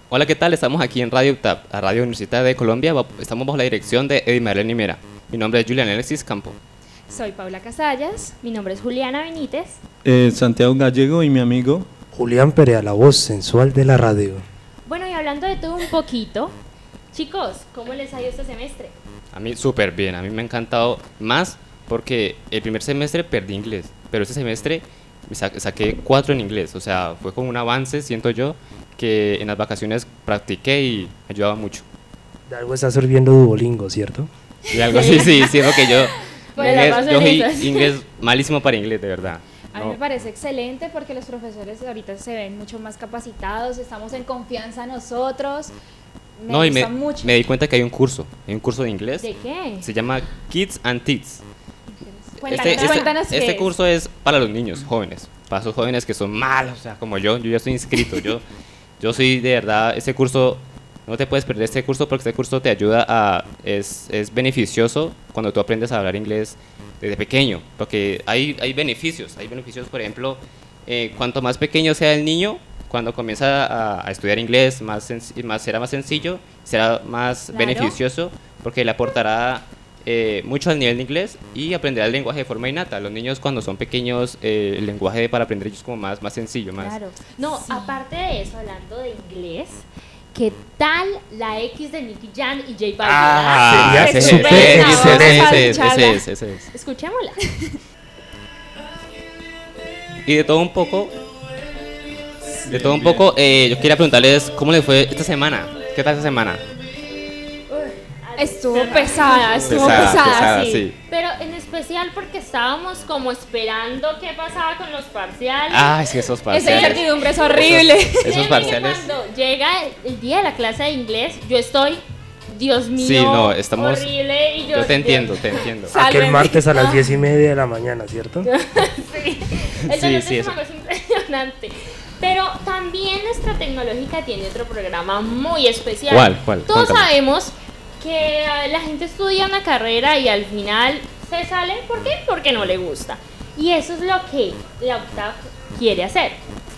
Hola, ¿qué tal? Estamos aquí en Radio UTAP, la Radio Universitaria de Colombia. Estamos bajo la dirección de Eddie Marlene Mera. Mi nombre es Julián Alexis Campo. Soy Paula Casallas. Mi nombre es Juliana Benítez. Santiago Gallego y mi amigo Julián Perea, la voz sensual de la radio. Bueno, y hablando de todo un poquito, chicos, ¿cómo les ha ido este semestre? A mí súper bien, a mí me ha encantado más porque el primer semestre perdí inglés, pero este semestre saqué 4 en inglés, o sea, fue como un avance, siento yo, que en las vacaciones practiqué y me ayudaba mucho. De algo está sirviendo Duolingo, ¿cierto? Y algo así, sí, porque yo, yo soy esas. inglés malísimo para inglés, de verdad. A mí me parece excelente porque los profesores ahorita se ven mucho más capacitados, estamos en confianza nosotros. Me gusta mucho. Me di cuenta que hay un curso de inglés. ¿De qué? Se llama Kids and Teens. Cuéntanos qué Este es. curso es para los niños jóvenes, para esos jóvenes que son malos, o sea, como yo ya estoy inscrito, yo soy de verdad, este curso, no te puedes perder este curso porque este curso te ayuda es beneficioso cuando tú aprendes a hablar inglés desde pequeño, porque hay beneficios, por ejemplo, cuanto más pequeño sea el niño, cuando comienza a estudiar inglés, será más sencillo, será más Claro. beneficioso, porque le aportará mucho al nivel de inglés y aprenderá el lenguaje de forma innata. Los niños cuando son pequeños, el lenguaje para aprender ellos es como más sencillo, más. Claro. No, aparte de eso, hablando de inglés, ¿qué tal la X de Nicky Jam y J Balvin? sería Qué súper buena, excelente. vamos a escucharla. Ese es. Escuchémosla. Y de todo un poco, yo quería preguntarles cómo les fue esta semana. ¿Qué tal esta semana? Estuvo pesada, sí. Pero en especial porque estábamos como esperando qué pasaba con los parciales. Ay, sí, esos Esa parciales. incertidumbre es horrible. Esos Créeme que parciales. Cuando llega el día de la clase de inglés, yo estoy, Dios mío, Sí, no, estamos. horrible. Y Yo te entiendo. Aquel martes a las 10:30 de la mañana, ¿cierto? Sí, entonces Sí, es eso. una cosa impresionante. Pero también nuestra tecnológica tiene otro programa muy especial. ¿Cuál? Todos Cuéntame. sabemos que la gente estudia una carrera y al final se sale. ¿Por qué? Porque no le gusta. Y eso es lo que la UTAP quiere hacer.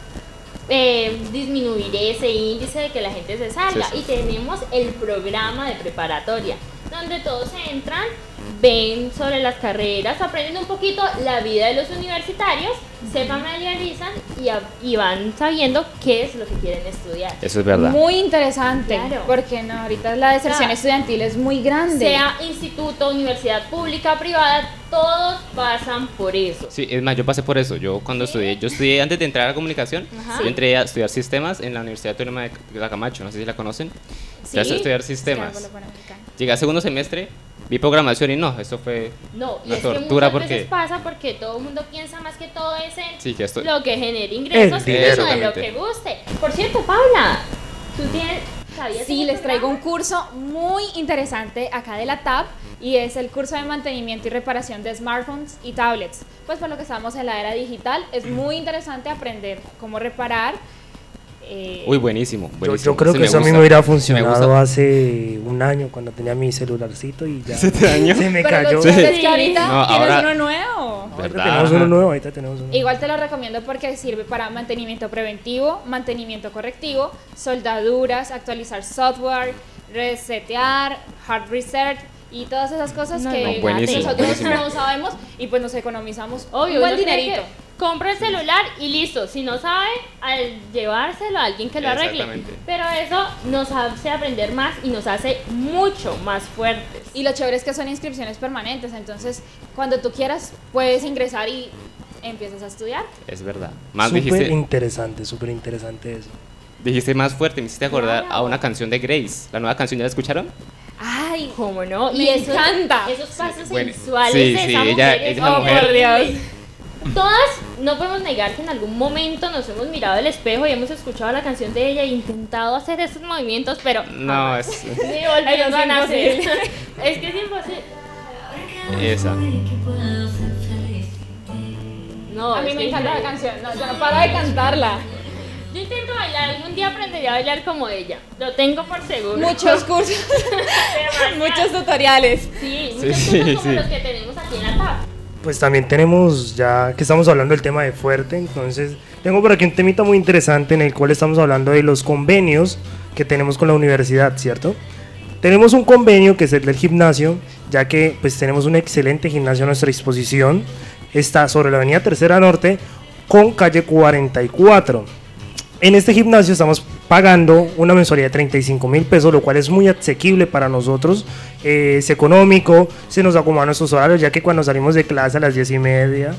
Disminuir ese índice de que la gente se salga. Sí. Y tenemos el programa de preparatoria, donde todos entran, ven sobre las carreras, aprenden un poquito la vida de los universitarios, se familiarizan y van sabiendo qué es lo que quieren estudiar. Eso es verdad. Muy interesante, Claro. porque no, ahorita la deserción Claro. estudiantil es muy grande. Sea instituto, universidad pública, privada, todos pasan por eso. Sí, es más, yo pasé por eso. Yo cuando estudié antes de entrar a comunicación, Ajá. yo entré a estudiar sistemas en la Universidad Autónoma de la Camacho, no sé si la conocen. Sí. Ya a estudiar Sí, sistemas. algo panamericano. Llegué al segundo semestre, vi programación y no, esto fue No, y una es que tortura muchas porque veces pasa porque todo el mundo piensa más que todo es en sí, que esto lo que genere ingresos El y dinero. no en lo que guste. Por cierto, Paula, tú sabías Sí, ese les traigo un programa? curso muy interesante acá de la TAP y es el curso de mantenimiento y reparación de smartphones y tablets. Pues por lo que estamos en la era digital, es muy interesante aprender cómo reparar. Uy, buenísimo. Yo creo Sí, que eso a mí gusta. me hubiera Sí, me gusta. funcionado hace un año cuando tenía mi celularcito y ya. ¿7 años? Se me Pero cayó. lo chévere es Sí. que ahorita No, tienes ahora- uno nuevo. Ahorita tenemos uno nuevo, ahorita tenemos uno. Igual te lo recomiendo porque sirve para mantenimiento preventivo, mantenimiento correctivo, soldaduras, actualizar software, resetear, hard reset y todas esas cosas No, que no, buenísimo, nosotros buenísimo. no sabemos y pues nos economizamos Obvio, un buen uno cree dinerito. que compra el celular y listo. Si no sabe, al llevárselo a alguien que lo arregle. Exactamente. Pero eso nos hace aprender más y nos hace mucho más fuertes. Y lo chévere es que son inscripciones permanentes, entonces cuando tú quieras puedes ingresar y empiezas a estudiar. Es verdad. Más Súper dijiste interesante eso. más fuerte, me hiciste acordar Claro. a una canción de Grace. ¿La nueva canción ya la escucharon? Ay, ¿Cómo no? Me encanta. Esos pasos bueno, sensuales sí, de sí, esa ella mujer. es es la mujer. por Dios. Todas no podemos negar que en algún momento nos hemos mirado al espejo y hemos escuchado la canción de ella e intentado hacer esos movimientos, pero No, jamás. es Ni volviendo Es a nacer. imposible. Es que es imposible. esa. No, A mí es me que encanta la increíble. canción, no, yo no paro de cantarla. Yo intento bailar, algún día aprenderé a bailar como ella. Lo tengo por seguro. Muchos cursos, Demasiado. muchos tutoriales. Sí, muchos Sí, cursos como sí. los que tenemos aquí en la TAP. Pues también tenemos, ya que estamos hablando del tema de fuerte, entonces Tengo por aquí un temita muy interesante en el cual estamos hablando de los convenios que tenemos con la universidad, ¿cierto? Tenemos un convenio que es el del gimnasio, ya que pues tenemos un excelente gimnasio a nuestra disposición. Está sobre la avenida Tercera Norte con calle 44. En este gimnasio estamos pagando una mensualidad de 35.000 pesos, lo cual es muy asequible para nosotros, es económico, se nos acomoda nuestros horarios, ya que cuando salimos de clase a las 10:30,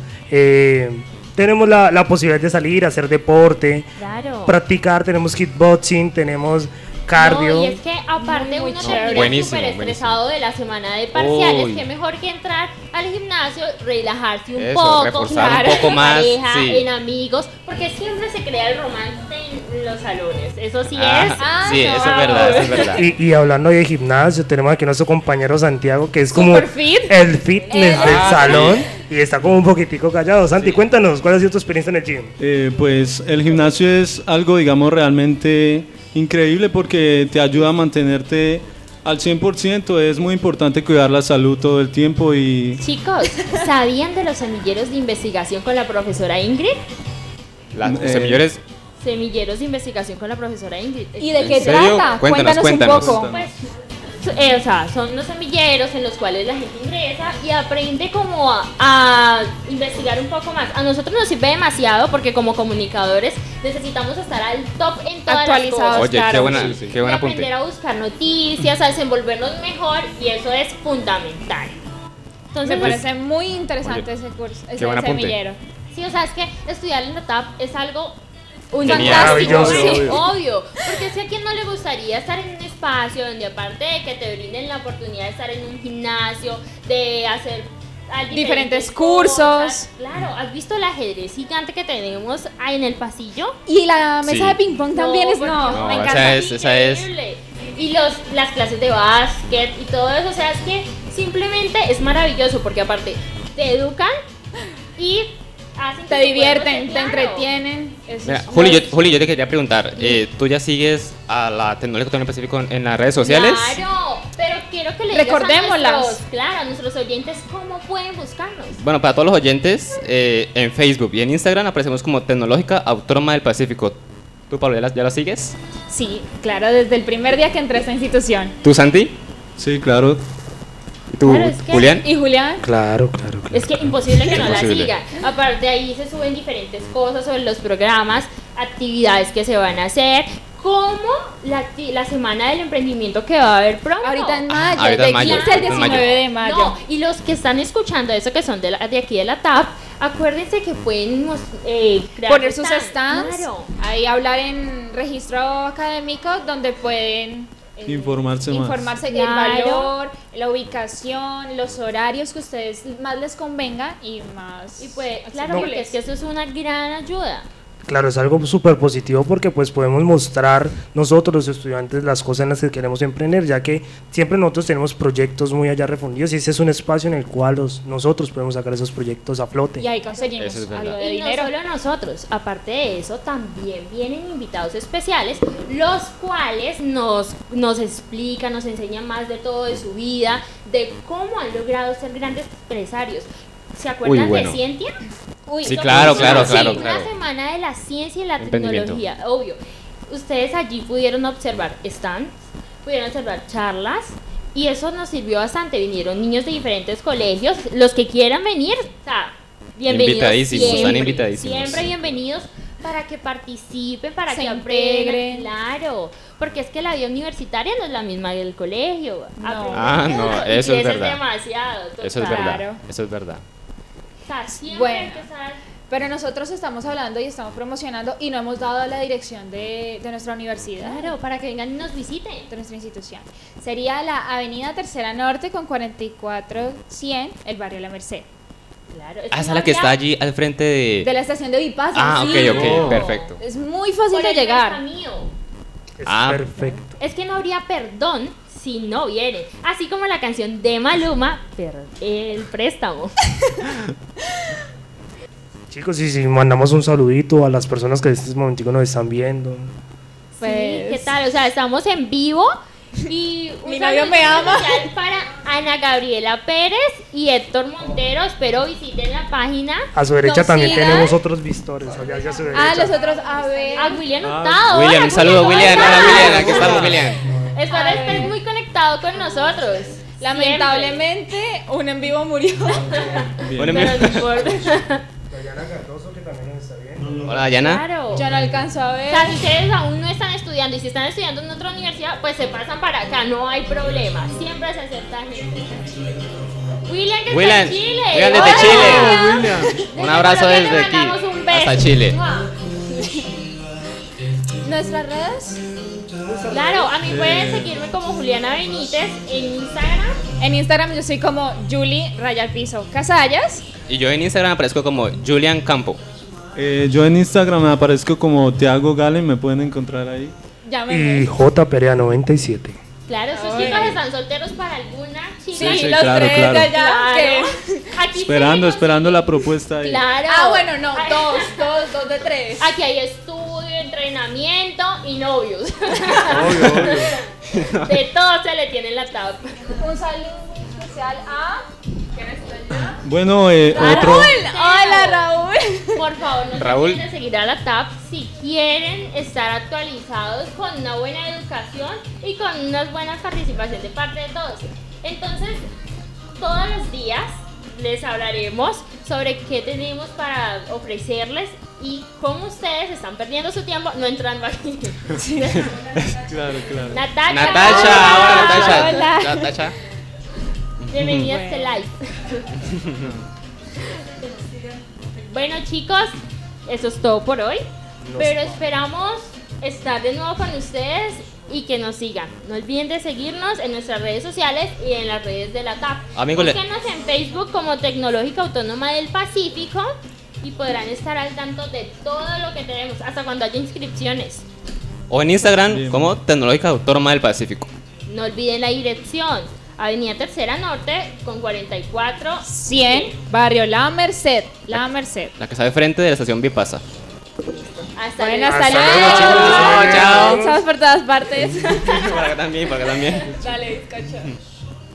tenemos la posibilidad de salir, hacer deporte, Claro. practicar, tenemos kickboxing, tenemos cardio. No, y es que aparte Muy uno chévere. termina Buenísimo, súper estresado de la semana de parciales, Uy. que mejor que entrar al gimnasio, relajarse un Eso, poco, reforzar un poco en más, pareja, sí. en amigos, porque siempre se crea el romance en los salones, eso sí Ah, es. sí, no, eso es verdad, eso es verdad. Y hablando de gimnasio, tenemos aquí a nuestro compañero Santiago, que es como Super fit. el fitness del Ah, salón, y está como un poquitico callado. Santi, cuéntanos, ¿cuál ha sido tu experiencia en el gym? Pues el gimnasio es algo, digamos, realmente increíble porque te ayuda a mantenerte al 100%. Es muy importante cuidar la salud todo el tiempo y Chicos, ¿sabían de los semilleros de investigación con la profesora Ingrid? Los semilleros, Semilleros de investigación con la profesora Ingrid. ¿Y de qué ¿En serio? trata? Cuéntanos, un poco. Pues, o sea, son los semilleros en los cuales la gente ingresa y aprende como a investigar un poco más. A nosotros nos sirve demasiado porque como comunicadores necesitamos estar al top en todas las Actualizados. cosas. oye, claro. qué buena, Sí, sí. qué buen Y apunte. aprender a buscar noticias, a desenvolvernos mejor y eso es fundamental. Entonces, Me parece muy interesante ese curso, ese buen apunte. semillero. sí, o sea, es que estudiar en la TAP es algo Genial. fantástico, Maravilloso. sí, Obvio. obvio, porque es que a quien no le gustaría estar en un espacio donde aparte de que te brinden la oportunidad de estar en un gimnasio, de hacer Diferentes cosas. cursos. Claro, ¿has visto el ajedrez gigante que tenemos ahí en el pasillo? Y la mesa Sí. de ping pong también es por no, Dios, me esa encanta. es- increíble. Y las clases de básquet y todo eso, o sea, es que simplemente es maravilloso porque aparte te educan y hacen que Te tu divierten, cuerpo te esté claro. entretienen. Eso Mira, es Juli, yo te quería preguntar, ¿tú ya sigues a la Tecnológica Autónoma del Pacífico en las redes sociales? Claro, pero quiero que le digas Recordémoslas. a nuestros oyentes cómo pueden buscarnos. Bueno, para todos los oyentes, en Facebook y en Instagram aparecemos como Tecnológica Autónoma del Pacífico. ¿Tú, Pablo, ya la sigues? Sí, claro, desde el primer día que entré a esta institución. ¿Tú, Santi? sí, claro. ¿Y tú, Claro, es que- Julián? ¿Y Julián? Claro, claro, claro. Es que imposible que no la Imposible. siga. Aparte de ahí se suben diferentes cosas sobre los programas, actividades que se van a hacer, como la semana del emprendimiento que va a haber pronto. Ahorita en mayo, ahorita de en mayo, 15 al ahorita en mayo. 19 de mayo. No, y los que están escuchando eso, que son de aquí de la TAP, acuérdense que pueden crear Poner sus stands, Claro. ahí hablar en registro académico donde pueden Informarse más. informarse Claro. el valor, la ubicación, los horarios que a ustedes más les convenga y más. Y pues, claro, accesibles. porque es que eso es una gran ayuda. Claro, es algo súper positivo porque pues podemos mostrar nosotros los estudiantes las cosas en las que queremos emprender, ya que siempre nosotros tenemos proyectos muy allá refundidos y ese es un espacio en el cual nosotros podemos sacar esos proyectos a flote. Y ahí conseguimos Eso es verdad. algo de Y dinero. no solo nosotros, aparte de eso, también vienen invitados especiales, los cuales nos explican, nos enseñan más de todo de su vida, de cómo han logrado ser grandes empresarios. ¿Se acuerdan Uy, bueno. de Cientia? Uy, Sí, Somos claro, una- claro, sí, claro, una claro. semana de la ciencia y la Emprendimiento. tecnología, obvio. Ustedes allí pudieron observar stands, pudieron observar charlas y eso nos sirvió bastante. Vinieron niños de diferentes colegios, los que quieran venir, o sea, bienvenidos. Invitadísimos, están siempre, invitadísimos. Siempre bienvenidos para que participen, para Se que integren. aprendan. Claro, porque es que la vida universitaria no es la misma del colegio. No. Ah, no, eso es verdad. demasiado. Eso es total. verdad, Claro. eso es verdad. O sea, siempre Bueno. hay que estar. Pero nosotros estamos hablando y estamos promocionando y no hemos dado la dirección de nuestra universidad, Claro, para que vengan y nos visiten. de nuestra institución. Sería la Avenida Tercera Norte con 44-100, el barrio La Merced. Claro, es Ah, que esa es no la que habría- está allí al frente De la estación de Bipaso. Ah, sí. ok, Oh. perfecto. Es muy fácil por de el llegar. Prestamío. Es Ah. perfecto. Es que no habría perdón si no vienen. Así como la canción de Maluma, el préstamo. Chicos, y si mandamos un saludito a las personas que en este momentico nos están viendo. Pues, Sí, ¿qué tal? O sea, estamos en vivo Y un Mi novio saludo me ama. especial para Ana Gabriela Pérez y Héctor Montero. Espero visiten la página. A su derecha Nos también sigan. tenemos otros vistores. Allá hacia su derecha. Los otros, a ver. A William Hurtado. William, Hola, un saludo, William. Hola, William. Aquí estamos, William. Espero A estés ver. muy conectado con nosotros. Lamentablemente, un en vivo murió. Bueno, Siempre. Pero no importa. Dayana Cardoso, que también nos está bien. hola, Dayana. Claro. Yo no alcanzo a O ver. sea, si ustedes aún no están estudiando y si están estudiando en otra universidad, pues se pasan para acá, no hay problema. Siempre se acepta gente. William, que William, está en Chile. William desde Hola. Chile. Desde Un abrazo Colombia le desde aquí mandamos un beso. hasta Chile. ¡Mua! ¿Nuestras redes? Claro, a mí pueden seguirme como Juliana Benítez en Instagram. En Instagram yo soy como Julie_Casallas. Y yo en Instagram aparezco como Julian Campo. Yo en Instagram me aparezco como Thiago Galen, me pueden encontrar ahí. Y J Perea 97. Claro, esos Ay. chicos están solteros para alguna chica. Sí, sí, los claro, tres claro. de allá. Claro. que- Aquí Esperando tenemos- la propuesta ahí. Claro. Ah, bueno, no, Ay. dos de tres. Aquí hay estudio, entrenamiento y novios. Obvio, obvio. De todo se le tiene en la tab. Un saludo especial a. ¿Quién está allá? Bueno, Ah, otro. Hola, Raúl. Por favor, no se Raúl. olviden de seguir a la TAP si quieren estar actualizados con una buena educación y con unas buenas participaciones de parte de todos. Entonces, todos los días les hablaremos sobre qué tenemos para ofrecerles y cómo ustedes están perdiendo su tiempo no entrando aquí. Claro, claro. Natacha. Natacha, hola Natacha. Hola. Natacha. Bienvenida a este live. Bueno chicos, eso es todo por hoy. Pero esperamos estar de nuevo con ustedes y que nos sigan. No olviden de seguirnos en nuestras redes sociales y en las redes de la TAP. Amigo, le- Búsquenos en Facebook como Tecnológica Autónoma del Pacífico y podrán estar al tanto de todo lo que tenemos, hasta cuando haya inscripciones. O en Instagram Bien. como Tecnológica Autónoma del Pacífico. No olviden la dirección. Avenida Tercera Norte con 44 100, barrio La Merced. La Merced. La que está de frente de la estación Bipasa. Hasta Bueno, luego. hasta luego, luego. chicos. Chao. Estamos por todas partes. Por acá también, por acá también. Dale, bizcocho.